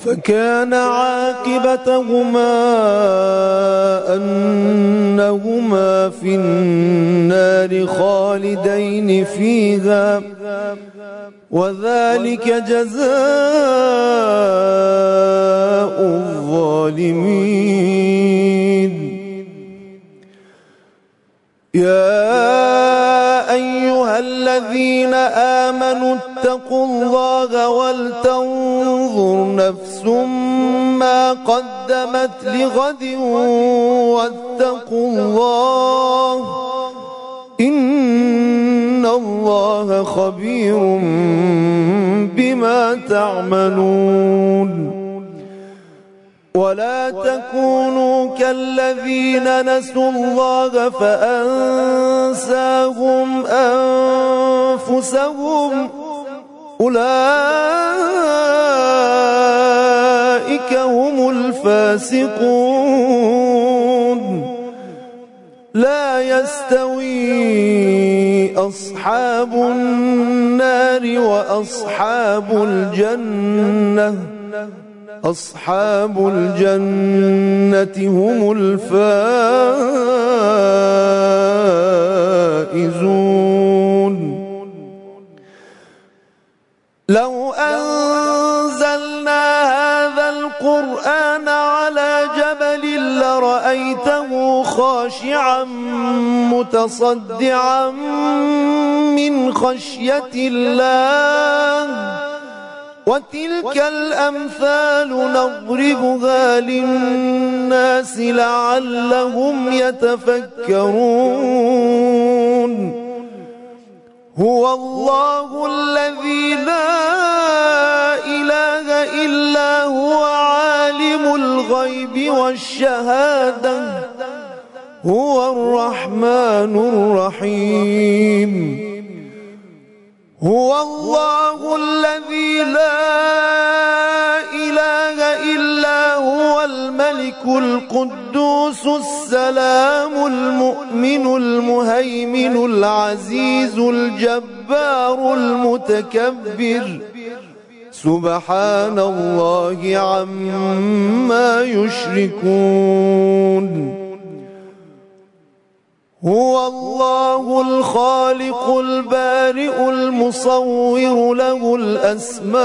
فكان عاقبتهما أنهما في النار خالدين فيها وذلك جزاء الظالمين. يا أيها الذين آمنوا اتقوا الله ولتنظر نفس ما قدمت لغد واتقوا الله إن الله خبير بما تعملون. ولا تكونوا كالذين نسوا الله فأنساهم أنفسهم أولئك هم الفاسقون. لا يستوي أصحاب النار وأصحاب الجنة أصحاب الجنة هم الفائزون. لو أنزلنا هذا القرآن على جبل لرأيته خاشعا متصدعا من خشية الله وتلك الأمثال نضربها للناس لعلهم يتفكرون. هو الله الذي لا إله إلا هو عالم الغيب والشهادة هو الرحمن الرحيم. هو الله الذي لا إله إلا هو الملك القدوس السلام المؤمن المهيمن العزيز الجبار المتكبر سبحان الله عما يشركون. هو الله الخالق البارئ المصور له الأسماء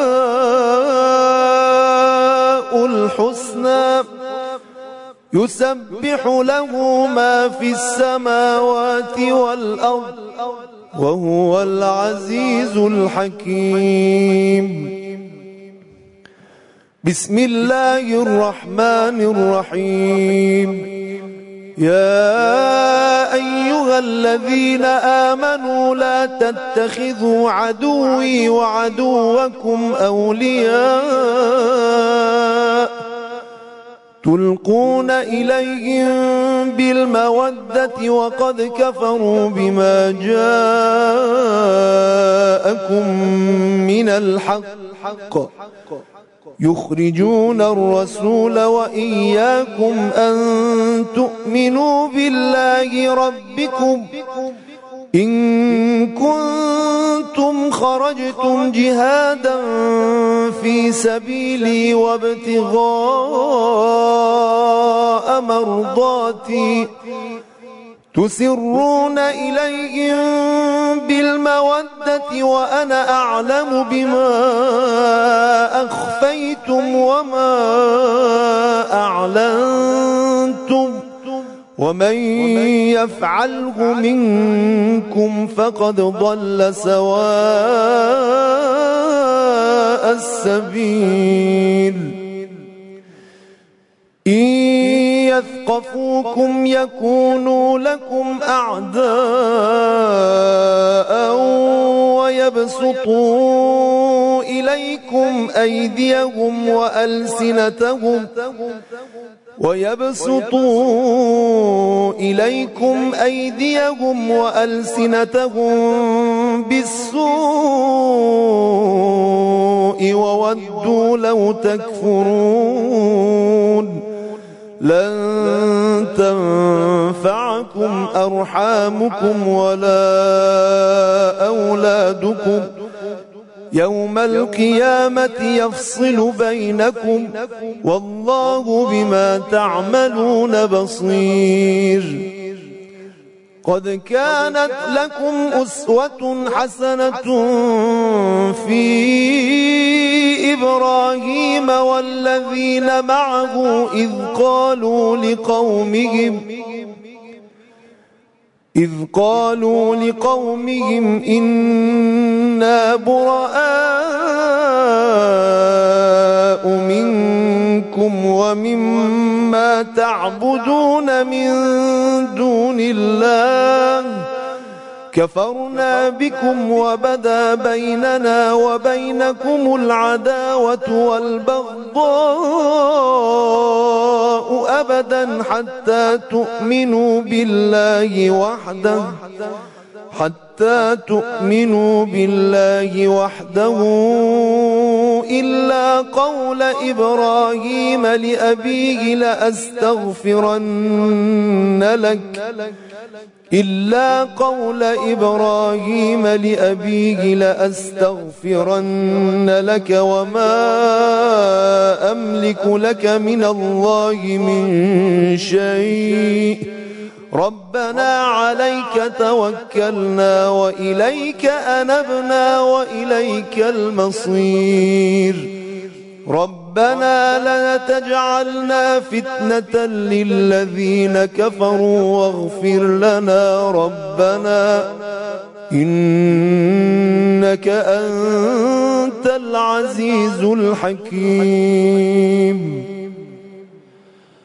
الحسنى يسبح له ما في السماوات والأرض وهو العزيز الحكيم. بسم الله الرحمن الرحيم. يا أيها الذين آمنوا لا تتخذوا عدوي وعدوكم أولياء تلقون إليهم بالمودة وقد كفروا بما جاءكم من الحق يخرجون الرسول وإياكم أن تؤمنوا بالله ربكم إن كنتم خرجتم جهادا في سبيلي وابتغاء مرضاتي تسرون إليهم بالمودة وأنا أعلم بما أخفيتم وما أعلنتم ومن يفعله منكم فقد ضل سواء السبيل. إن يثقفوكم يكونوا لكم أعداء ويبسطوا إليكم أيديهم وألسنتهم بالسوء وودوا لو تكفرون. لن تنفعكم أرحامكم ولا يوم القيامة يفصل بينكم والله بما تعملون بصير. قد كانت لكم أسوة حسنة في إبراهيم والذين معه إذ قالوا لقومهم إنا براء منكم ومما تعبدون من دون الله كفرنا بكم وبدا بيننا وبينكم العداوة والبغضاء أبدا حتى تؤمنوا بالله وحده إلا قول إبراهيم لأبيه لأستغفرن لك وما أملك لك من الله من شيء ربنا عليك توكلنا وإليك أنبنا وإليك المصير ربنا لا تجعلنا فتنة للذين كفروا واغفر لنا ربنا إنك أنت العزيز الحكيم.